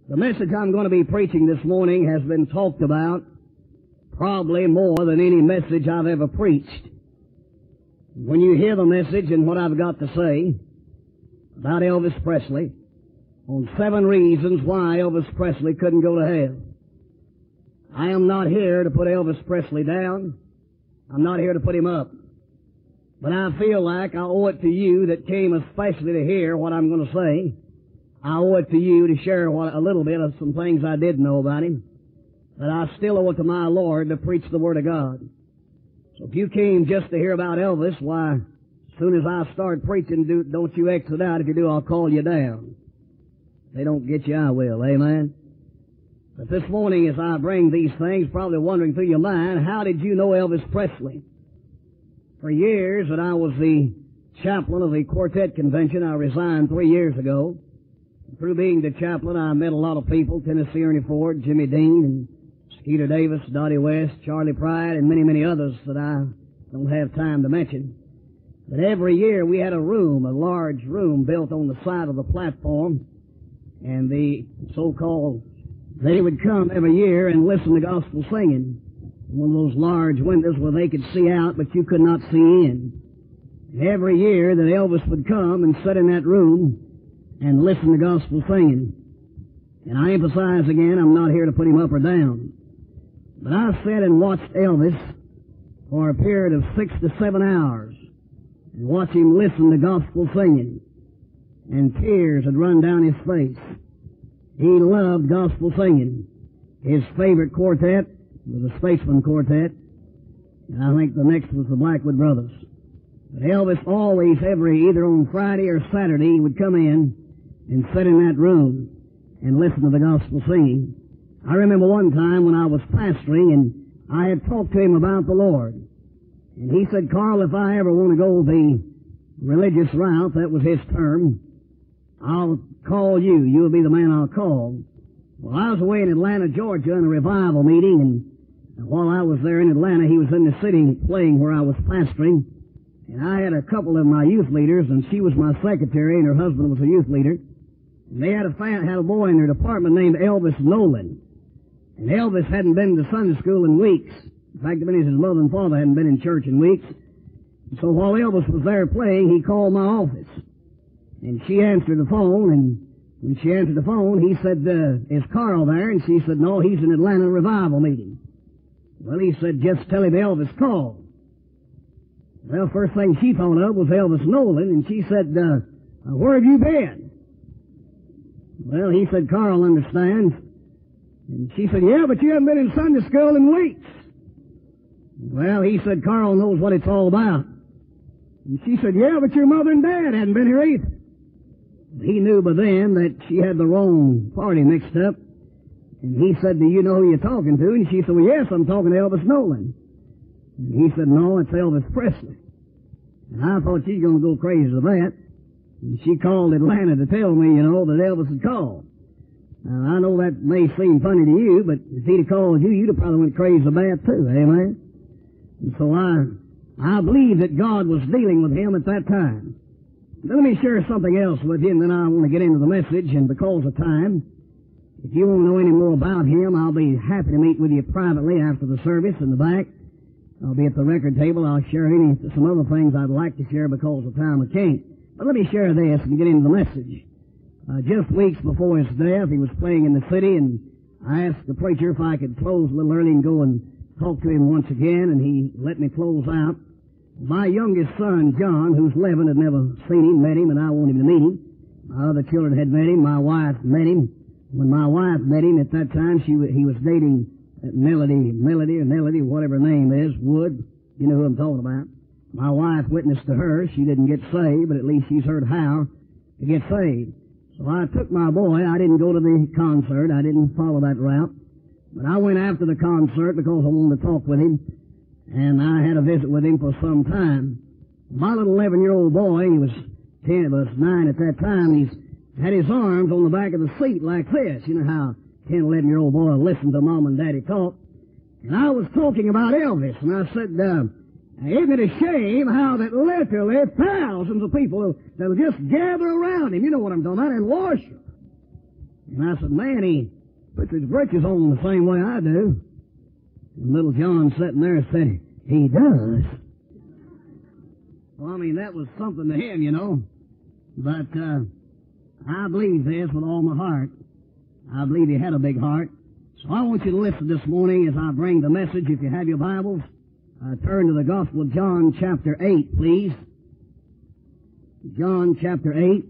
The message I'm going to be preaching this morning has been talked about probably more than any message I've ever preached. When you hear the message and what I've got to say about Elvis Presley, on 7 reasons why Elvis Presley couldn't go to hell. I am not here to put Elvis Presley down. I'm not here to put him up. But I feel like I owe it to you that came especially to hear what I'm going to say. I owe it to you to share a little bit of some things I did know about him. But I still owe it to my Lord to preach the Word of God. So if you came just to hear about Elvis, why, as soon as I start preaching, don't you exit out. If you do, I'll call you down. If they don't get you, I will. Amen? But this morning, as I bring these things, probably wondering through your mind, how did you know Elvis Presley? For years that I was the chaplain of the quartet convention, I resigned 3 years ago. Through being the chaplain, I met a lot of people, Tennessee Ernie Ford, Jimmy Dean, and Skeeter Davis, Dottie West, Charlie Pride, and many, many others that I don't have time to mention. But every year we had a large room built on the side of the platform, and the so-called, they would come every year and listen to gospel singing. One of those large windows where they could see out, but you could not see in. Every year that Elvis would come and sit in that room and listen to gospel singing. And I emphasize again, I'm not here to put him up or down. But I sat and watched Elvis for a period of 6 to 7 hours and watched him listen to gospel singing. And tears had run down his face. He loved gospel singing. His favorite quartet was the Spaceman Quartet. And I think the next was the Blackwood Brothers. But Elvis always, either on Friday or Saturday, he would come in and sit in that room and listen to the gospel singing. I remember one time when I was pastoring and I had talked to him about the Lord. And he said, Carl, if I ever want to go the religious route, that was his term, I'll call you. You'll be the man I'll call. Well, I was away in Atlanta, Georgia in a revival meeting, and while I was there in Atlanta, he was in the city playing where I was pastoring. And I had a couple of my youth leaders, and she was my secretary, and her husband was a youth leader. And they had a boy in their department named Elvis Nolan. And Elvis hadn't been to Sunday school in weeks. In fact, his mother and father hadn't been in church in weeks. And so while Elvis was there playing, he called my office. And she answered the phone, and when she answered the phone, he said, is Carl there? And she said, no, he's in Atlanta revival meeting. Well, he said, just tell him Elvis called. Well, first thing she thought of was Elvis Nolan, and she said, where have you been? Well, he said, Carl understands. And she said, yeah, but you haven't been in Sunday school in weeks. Well, he said, Carl knows what it's all about. And she said, yeah, but your mother and dad hadn't been here either. He knew by then that she had the wrong party mixed up. And he said, do you know who you're talking to? And she said, well, yes, I'm talking to Elvis Nolan. And he said, no, it's Elvis Presley. And I thought she's going to go crazy with that. And she called Atlanta to tell me, that Elvis had called. Now, I know that may seem funny to you, but if he'd have called you, you'd have probably went crazy with that too, amen? And so I believe that God was dealing with him at that time. Now, let me share something else with you, and then I want to get into the message, and because of time, if you want to know any more about him, I'll be happy to meet with you privately after the service in the back. I'll be at the record table. I'll share some other things I'd like to share because of time I can't. But let me share this and get into the message. Just weeks before his death, he was playing in the city, and I asked the preacher if I could close a little early and go and talk to him once again, and he let me close out. My youngest son, John, who's 11, had never seen him, met him, and I wanted him to meet him. My other children had met him. My wife met him. When my wife met him at that time, he was dating Melody, whatever her name is, Wood. You know who I'm talking about. My wife witnessed to her. She didn't get saved, but at least she's heard how to get saved. So I took my boy. I didn't go to the concert. I didn't follow that route. But I went after the concert because I wanted to talk with him, and I had a visit with him for some time. My little 11-year-old boy, he was 9 at that time, he's had his arms on the back of the seat like this. You know how 10, 11-year-old boy listened to Mom and Daddy talk. And I was talking about Elvis, and I said, isn't it a shame how that literally thousands of people that'll just gather around him, you know what I'm talking about, and worship. And I said, man, he puts his britches on the same way I do. And little John sitting there said, he does. Well, I mean, that was something to him, you know. But I believe this with all my heart. I believe he had a big heart. So I want you to listen this morning as I bring the message. If you have your Bibles, turn to the Gospel of John chapter 8, please. John chapter 8.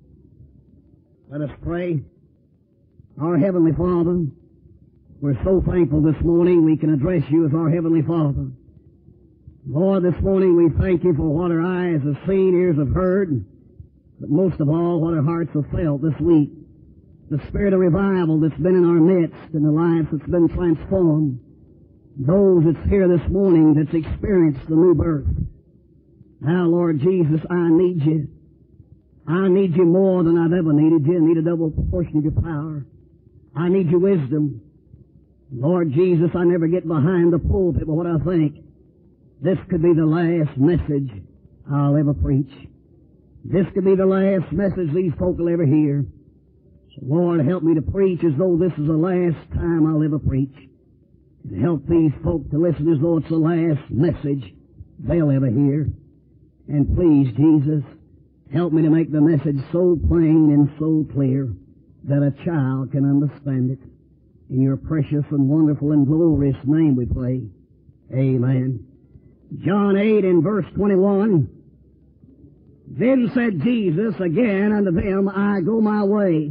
Let us pray. Our Heavenly Father, we're so thankful this morning we can address you as our Heavenly Father. Lord, this morning we thank you for what our eyes have seen, ears have heard, but most of all, what our hearts have felt this week. The spirit of revival that's been in our midst and the lives that's been transformed. Those that's here this morning that's experienced the new birth. Now, Lord Jesus, I need you. I need you more than I've ever needed you. I need a double portion of your power. I need your wisdom. Lord Jesus, I never get behind the pulpit, but what I think, this could be the last message I'll ever preach. This could be the last message these folk will ever hear. So, Lord, help me to preach as though this is the last time I'll ever preach. And help these folk to listen as though it's the last message they'll ever hear. And please, Jesus, help me to make the message so plain and so clear that a child can understand it. In your precious and wonderful and glorious name we pray. Amen. John 8 and verse 21. Then said Jesus again unto them, I go my way.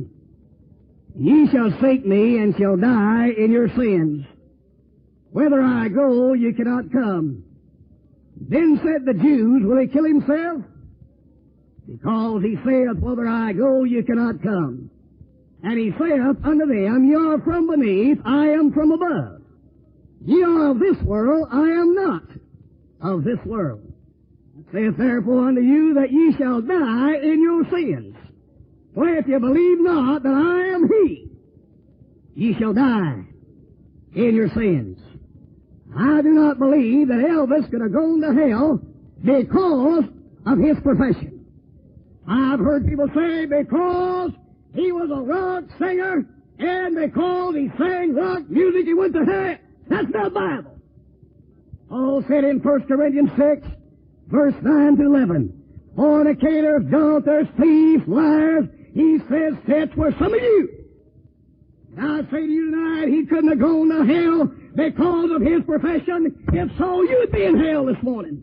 Ye shall seek me and shall die in your sins. Whither I go, ye cannot come. Then said the Jews, will he kill himself? Because he saith, whither I go, ye cannot come. And he saith unto them, ye are from beneath, I am from above. Ye are of this world, I am not of this world. I saith therefore unto you that ye shall die in your sins. For if ye believe not that I am he, ye shall die in your sins. I do not believe that Elvis could have gone to hell because of his profession. I've heard people say because he was a rock singer and because he sang rock music he went to hell. That's not Bible. Paul said in 1 Corinthians 6, verse 9 to 11, fornicators, adulterers, thieves, liars, he says, such were some of you. Now I say to you tonight, he couldn't have gone to hell because of his profession. If so, you'd be in hell this morning.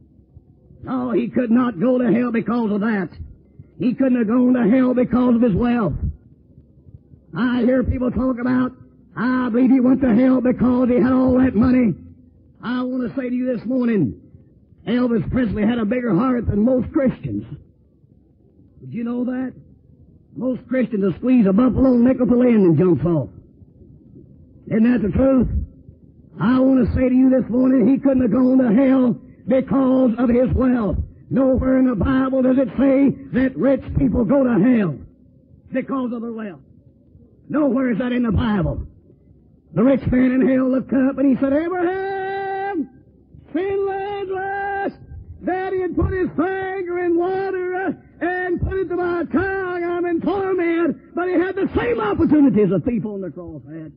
No, he could not go to hell because of that. He couldn't have gone to hell because of his wealth. I hear people talk about, I believe he went to hell because he had all that money. I want to say to you this morning, Elvis Presley had a bigger heart than most Christians. Did you know that? Most Christians will squeeze a buffalo nickel to end and jumps off. Isn't that the truth? I want to say to you this morning, he couldn't have gone to hell because of his wealth. Nowhere in the Bible does it say that rich people go to hell because of their wealth. Nowhere is that in the Bible. The rich man in hell looked up and he said, Abraham, send Lazarus that he had put his finger in water and put it to my tongue. I'm in torment. But he had the same opportunity as a thief on the cross had.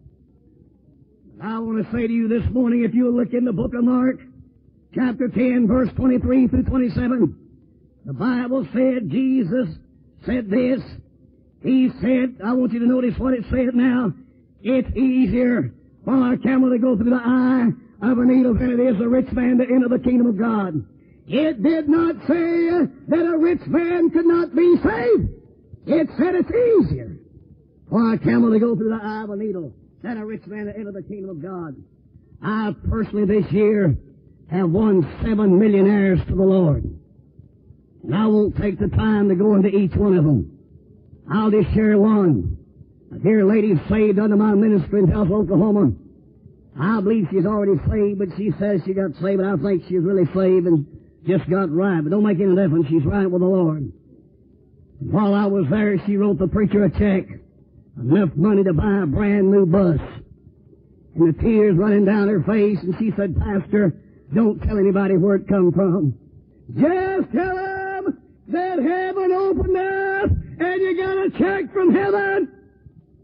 I want to say to you this morning, if you look in the book of Mark, chapter 10, verse 23 through 27, the Bible said, Jesus said this. He said, I want you to notice what it said now. It's easier for a camel to go through the eye of a needle than it is a rich man to enter the kingdom of God. It did not say that a rich man could not be saved. It said it's easier for a camel to go through the eye of a needle than a rich man to enter the kingdom of God. I personally this year have won 7 millionaires to the Lord. And I won't take the time to go into each one of them. I'll just share one. A dear lady saved under my ministry in Tulsa, Oklahoma. I believe she's already saved, but she says she got saved, but I think she's really saved and just got right. But don't make any difference. She's right with the Lord. While I was there, she wrote the preacher a check, enough money to buy a brand new bus. And the tears running down her face, and she said, Pastor, don't tell anybody where it come from. Just tell them that heaven opened up and you got a check from heaven.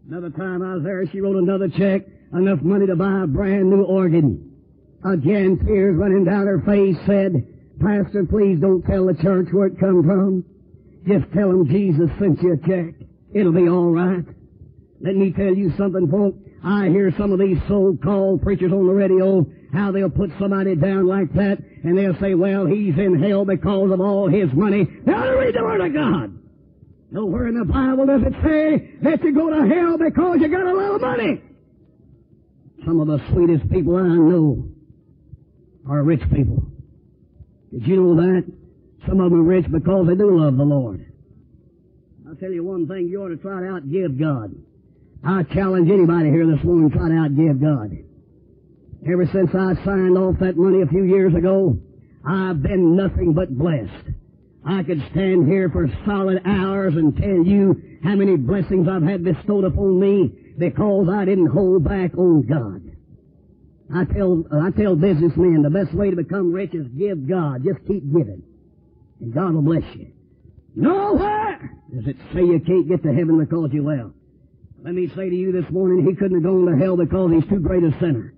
Another time I was there, she wrote another check, enough money to buy a brand new organ. Again, tears running down her face, said, Pastor, please don't tell the church where it come from. Just tell them Jesus sent you a check. It'll be all right. Let me tell you something, folks. I hear some of these so-called preachers on the radio, how they'll put somebody down like that, and they'll say, well, he's in hell because of all his money. They ought to read the Word of God. Nowhere in the Bible does it say that you go to hell because you got a lot of money. Some of the sweetest people I know are rich people. Did you know that? Some of them are rich because they do love the Lord. I'll tell you one thing, you ought to try to outgive God. I challenge anybody here this morning to try to outgive God. Ever since I signed off that money a few years ago, I've been nothing but blessed. I could stand here for solid hours and tell you how many blessings I've had bestowed upon me because I didn't hold back on God. I tell businessmen the best way to become rich is give God. Just keep giving. And God will bless you. Nowhere does it say you can't get to heaven because you will. Let me say to you this morning, he couldn't have gone to hell because he's too great a sinner.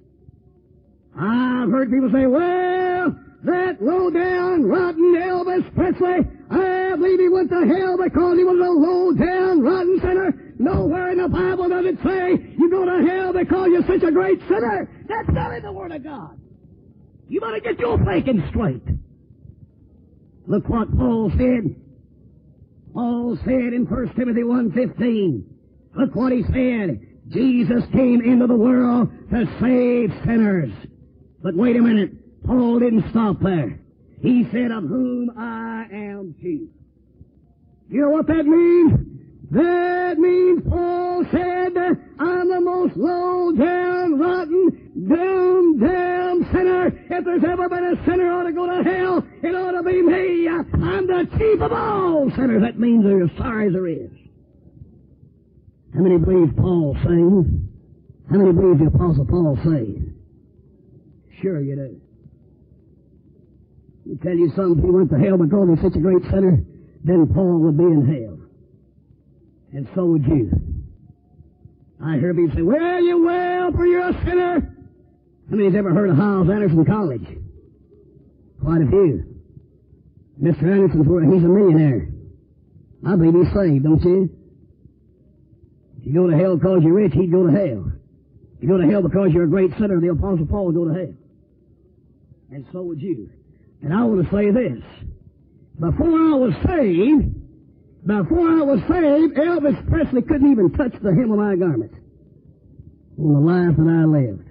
I've heard people say, well, that low-down, rotten Elvis Presley, I believe he went to hell because he was a low-down, rotten sinner. Nowhere in the Bible does it say you go to hell because you're such a great sinner. That's not in the Word of God. You better get your thinking straight. Look what Paul said. Paul said in 1 Timothy 1:15, look what he said. Jesus came into the world to save sinners. But wait a minute. Paul didn't stop there. He said, of whom I am chief. You know what that means? That means Paul said, I'm the most low-down, rotten, doomed-down sinner. If there's ever been a sinner ought to go to hell, it ought to be me. I'm the chief of all sinners. That means they're as sorry as there is. How many believe Paul saved? How many believe the Apostle Paul saved? Sure you do. I tell you something, if he went to hell because he's such a great sinner, then Paul would be in hell. And so would you. I hear people say, well, you will, for you're a sinner. How many's ever heard of Hyles Anderson College? Quite a few. Mr. Anderson's he's a millionaire. I believe he's saved, don't you? If you go to hell because you're rich, he'd go to hell. If you go to hell because you're a great sinner, the Apostle Paul would go to hell. And so would you. And I want to say this. Before I was saved, Elvis Presley couldn't even touch the hem of my garment on the life that I lived.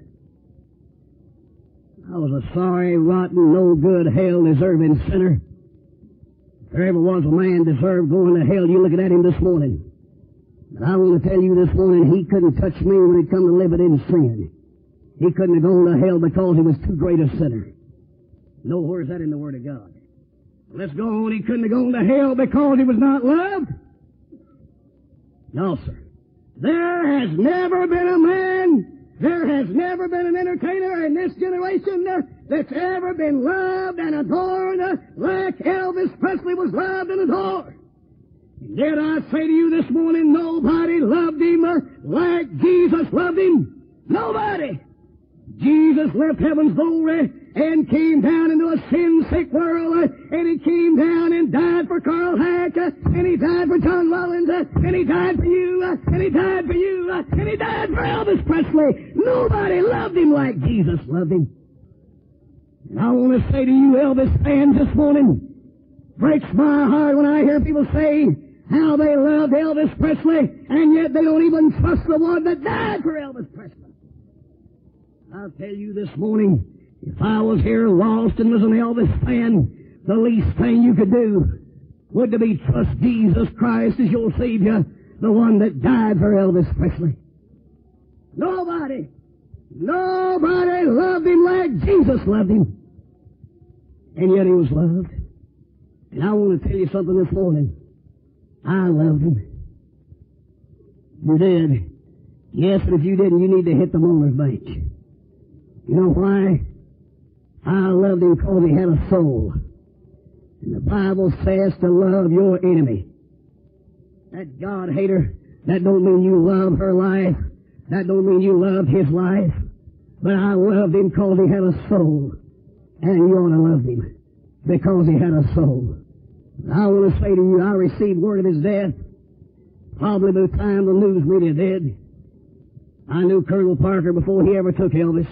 I was a sorry, rotten, no-good, hell-deserving sinner. If there ever was a man deserved going to hell, you're looking at him this morning. But I want to tell you this morning, he couldn't touch me when it come to living in sin. He couldn't have gone to hell because he was too great a sinner. Nowhere is that in the Word of God. Let's go on. He couldn't have gone to hell because he was not loved. No, sir. There has never been a man, there has never been an entertainer in this generation that's ever been loved and adored like Elvis Presley was loved and adored. And yet I say to you this morning, nobody loved him like Jesus loved him. Nobody. Jesus left heaven's glory and came down into a sin-sick world, and he came down and died for Carl Hack, and he died for John Rollins, and he died for you, and he died for you, and he died for Elvis Presley. Nobody loved him like Jesus loved him. And I want to say to you, Elvis fans, this morning, breaks my heart when I hear people say how they loved Elvis Presley, and yet they don't even trust the one that died for Elvis Presley. I'll tell you this morning, if I was here lost and was an Elvis fan, the least thing you could do would to be trust Jesus Christ as your Savior, the one that died for Elvis Presley. Nobody loved him like Jesus loved him. And yet he was loved. And I want to tell you something this morning. I loved him. You did. Yes, and if you didn't, you need to hit the owner's bench. You know why? I loved him because he had a soul. And the Bible says to love your enemy. That God-hater That don't mean you love her life. That don't mean you loved his life. But I loved him because he had a soul. And you ought to love him because he had a soul. I want to say to you, I received word of his death probably by the time the news media did. I knew Colonel Parker before he ever took Elvis.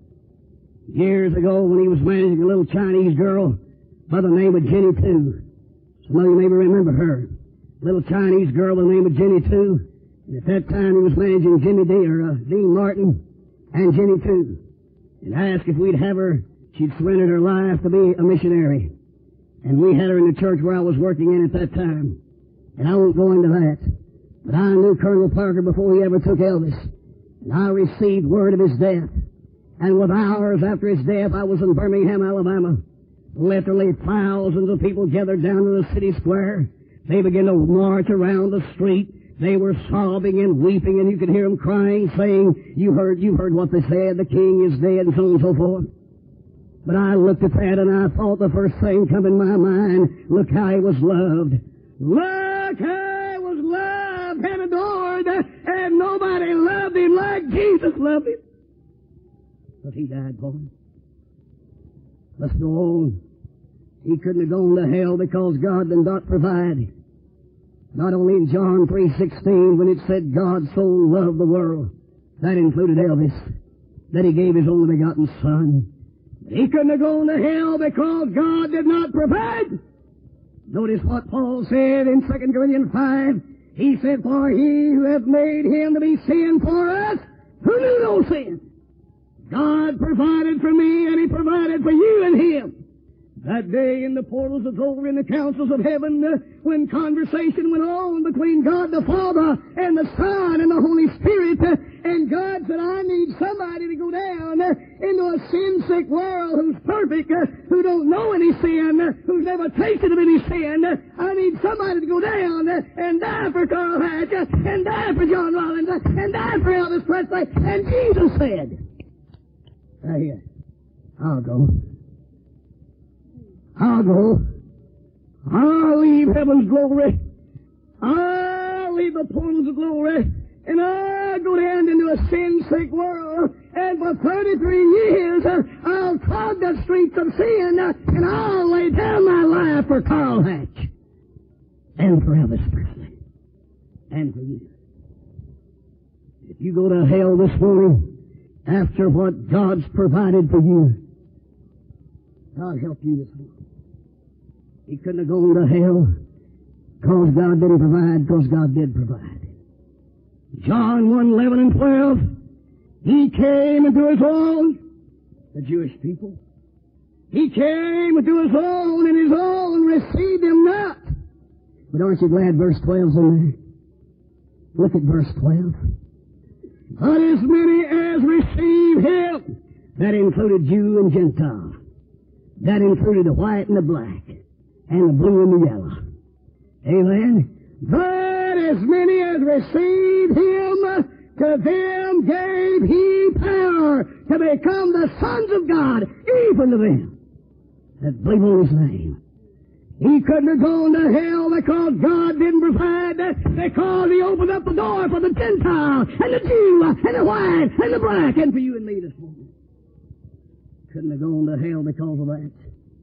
Years ago when he was managing a little Chinese girl by the name of Jenny Tu. Some of you maybe remember her. Little Chinese girl by the name of Jenny Tu. And at that time he was managing Dean Martin and Jenny Tu. And asked if we'd have her. She'd surrendered her life to be a missionary. And we had her in the church where I was working in at that time. And I won't go into that. But I knew Colonel Parker before he ever took Elvis. And I received word of his death. And with hours after his death, I was in Birmingham, Alabama. Literally thousands of people gathered down to the city square. They began to march around the street. They were sobbing and weeping, and you could hear them crying, saying, you heard what they said, the king is dead, and so on and so forth. But I looked at that, and I thought the first thing come in my mind, look how he was loved. Look how he was loved and adored, and nobody loved him like Jesus loved him. But he died for him. Let's go on. He couldn't have gone to hell because God did not provide. Not only in John 3:16 when it said God so loved the world, that included Elvis, that he gave his only begotten Son. He couldn't have gone to hell because God did not provide. Notice what Paul said in 2 Corinthians 5. He said, for he who hath made him to be sin for us, who knew no sin. God provided for me, and he provided for you and him. That day in the portals of over in the councils of heaven, when conversation went on between God the Father and the Son and the Holy Spirit, and God said, I need somebody to go down into a sin-sick world who's perfect, who don't know any sin, who's never tasted of any sin. I need somebody to go down and die for Carl Hatch, and die for John Rollins, and die for Elvis Presley. And Jesus said, here, I'll go. I'll go. I'll leave heaven's glory. I'll leave the portals of glory. And I'll go down into a sin-sick world. And for 33 years, I'll trod the streets of sin. And I'll lay down my life for Carl Hatch. And for Elvis Presley. And for you. If you go to hell this morning, after what God's provided for you, God help you this morning. He couldn't have gone to hell because God didn't provide, because God did provide. John 1:11 and 12, he came into his own, the Jewish people. He came into his own, and his own received him not. But aren't you glad verse 12's in there? Look at verse 12. But as many as received him, that included Jew and Gentile. That included the white and the black, and the blue and the yellow. Amen? But as many as received him, to them gave he power to become the sons of God, even to them that believe on his name. He couldn't have gone to hell because God didn't provide, because he opened up the door for the Gentile, and the Jew, and the white, and the black, and for you and me this morning. Couldn't have gone to hell because of that.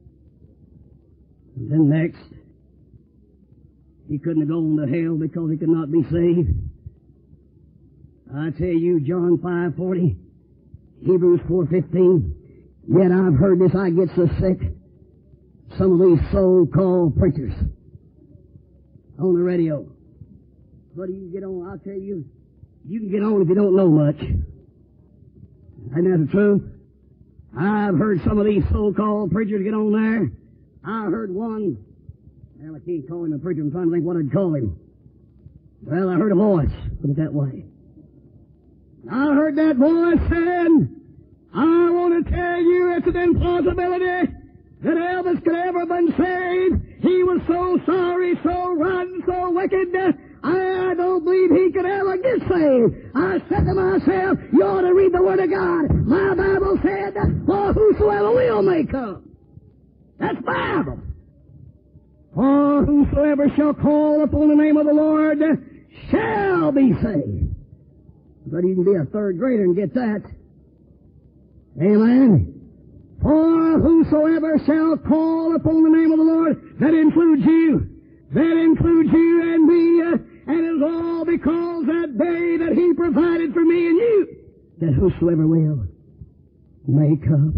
And then next, he couldn't have gone to hell because he could not be saved. I tell you, John 5:40, Hebrews 4:15, yet I've heard this, I get so sick. Some of these so-called preachers on the radio. What do you get on? I'll tell you, you can get on if you don't know much. Isn't that the truth? I've heard some of these so-called preachers get on there. I heard one, well, I can't call him a preacher, I'm trying to think what I'd call him. Well, I heard a voice, put it that way. I heard that voice saying, I want to tell you it's an impossibility that Elvis could ever have been saved. He was so sorry, so rotten, so wicked, I don't believe he could ever get saved. I said to myself, you ought to read the Word of God. My Bible said, for whosoever will may come. That's Bible. For whosoever shall call upon the name of the Lord shall be saved. But you can be a third grader and get that. Amen. For whosoever shall call upon the name of the Lord, that includes you. That includes you and me. And it's all because that day that He provided for me and you, that whosoever will may come.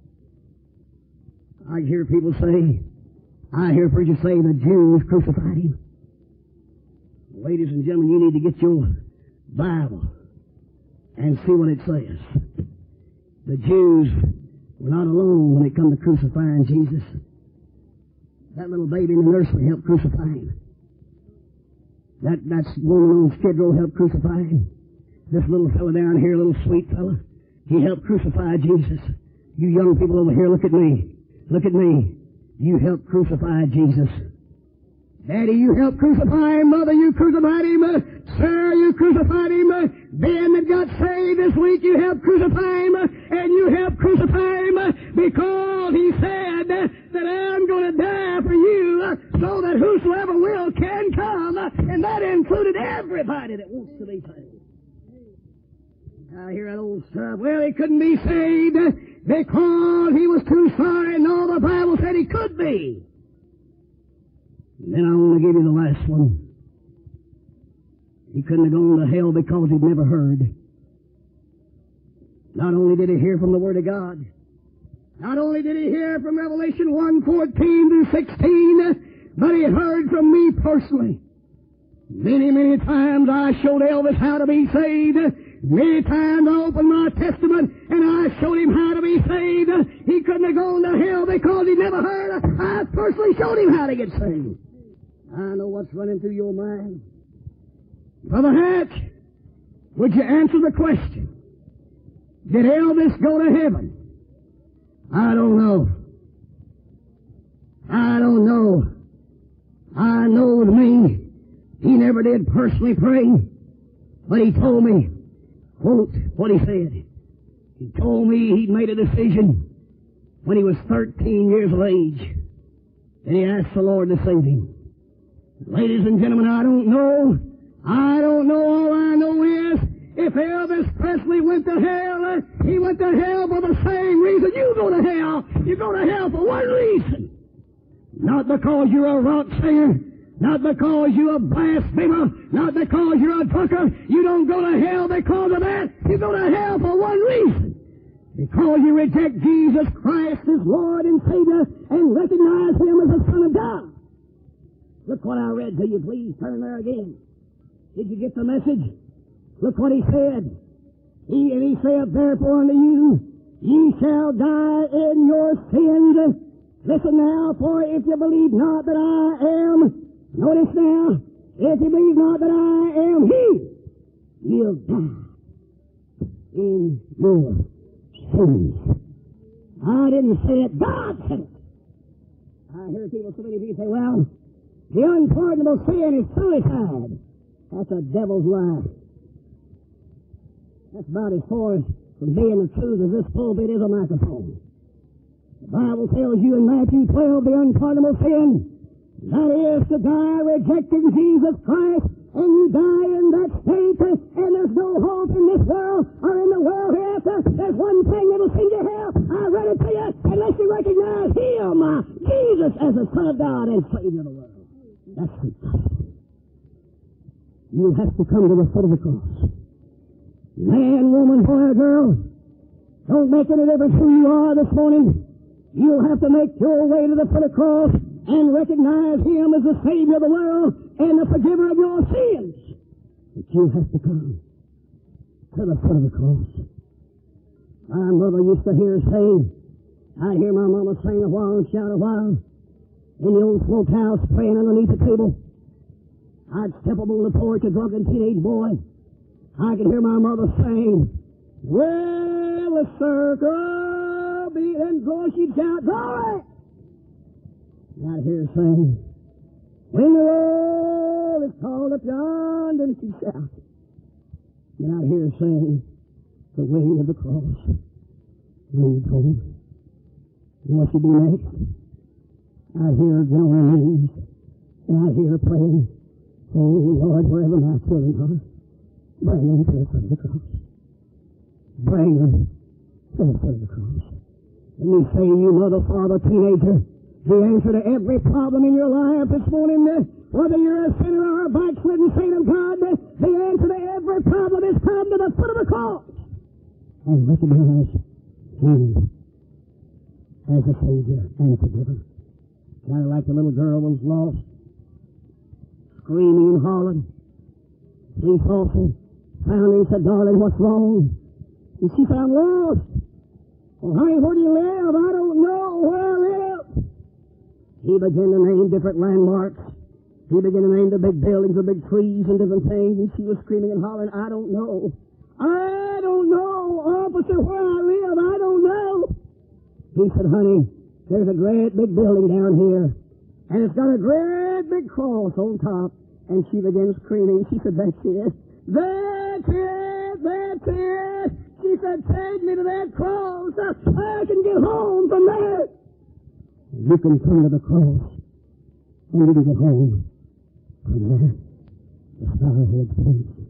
I hear people say, I hear preachers say the Jews crucified Him. Ladies and gentlemen, you need to get your Bible and see what it says. The Jews were not alone when it come to crucifying Jesus. That little baby in the nursery helped crucify Him. That's woman on Skid Row helped crucify Him. This little fella down here, little sweet fella, he helped crucify Jesus. You young people over here, look at me. Look at me. You helped crucify Jesus. Daddy, you helped crucify Him. Mother, you crucified Him. Sir, you crucified Him. Ben that got saved this week, you helped crucify Him. And you helped crucify Him because He said that I'm going to die for you so that whosoever will can come. And that included everybody that wants to be saved. I hear that old stuff. Well, he couldn't be saved because he was too sorry. No, the Bible said he could be. And then I want to give you the last one. He couldn't have gone to hell because he'd never heard. Not only did he hear from the Word of God, not only did he hear from Revelation 1:14 through 16, but he heard from me personally. Many, many times I showed Elvis how to be saved. Many times I opened my Testament and I showed him how to be saved. He couldn't have gone to hell because he never heard. I personally showed him how to get saved. I know what's running through your mind. Brother Hatch, would you answer the question? Did Elvis go to heaven? I don't know. I don't know. I know with me, he never did personally pray, but he told me, quote, what he said. He told me he'd made a decision when he was 13 years of age, and he asked the Lord to save him. Ladies and gentlemen, I don't know. All I know is, if Elvis Presley went to hell, he went to hell for the same reason you go to hell. You go to hell for one reason. Not because you're a rock singer, not because you're a blasphemer, not because you're a drunkard. You don't go to hell because of that. You go to hell for one reason. Because you reject Jesus Christ as Lord and Savior and recognize Him as the Son of God. Look what I read to you. Please turn there again. Did you get the message? Look what he said. He said, therefore unto you, ye shall die in your sins. Listen now, for if you believe not that I am, notice now, if you believe not that I am He, you'll die in your sins. I didn't say it, God said it. I hear people, so many people say, well, the unpardonable sin is suicide. That's a devil's lie. That's about as far from being the truth as this pulpit is a microphone. The Bible tells you in Matthew 12 the unpardonable sin, that is to die rejecting Jesus Christ, and you die in that state, and there's no hope in this world or in the world hereafter. There's one thing that'll send you to hell. I read it to you, unless you recognize Him, Jesus, as the Son of God and Savior of the world. That's the gospel. You have to come to the foot of the cross. Man, woman, boy, or girl, don't make any difference who you are this morning. You'll have to make your way to the foot of the cross and recognize Him as the Savior of the world and the forgiver of your sins. But you have to come to the foot of the cross. My mother used to hear sing. I'd hear my mama sing a while and shout a while in the old smokehouse praying underneath the table. I'd step up on the porch, a drunken teenage boy. I could hear my mother saying, well, the circle be, and glory, she'd shout, glory! And I'd hear her saying, when the roll is called up yonder, and she'd shout. And I'd hear her saying, the way of the cross, lead home. And what she'd do next? I'd hear her get on her knees, and I'd hear her praying, Oh, Lord, wherever my children are, bring them to the foot of the cross. Bring them to the foot of the cross. Let me say, you mother, father, teenager, the answer to every problem in your life this morning, whether you're a sinner or a backslidden saint of God, the answer to every problem is come to the foot of the cross and recognize Him as a Savior and forgiver. Kind of like the little girl was lost, screaming and hollering. She faltered, found him, said, "Darling, what's wrong?" And she said, "I'm lost." "Well, honey, where do you live?" "I don't know where I live." He began to name different landmarks. He began to name the big buildings, the big trees, and different things. And she was screaming and hollering, "I don't know. I don't know, officer, where I live. I don't know." He said, "Honey, there's a great big building down here, and it's got a great big cross on top." And she began screaming. She said, "That's it. That's it. That's it." She said, "Take me to that cross. I can get home from there." You can come to the cross, and you can get home from there. The Starhead Prince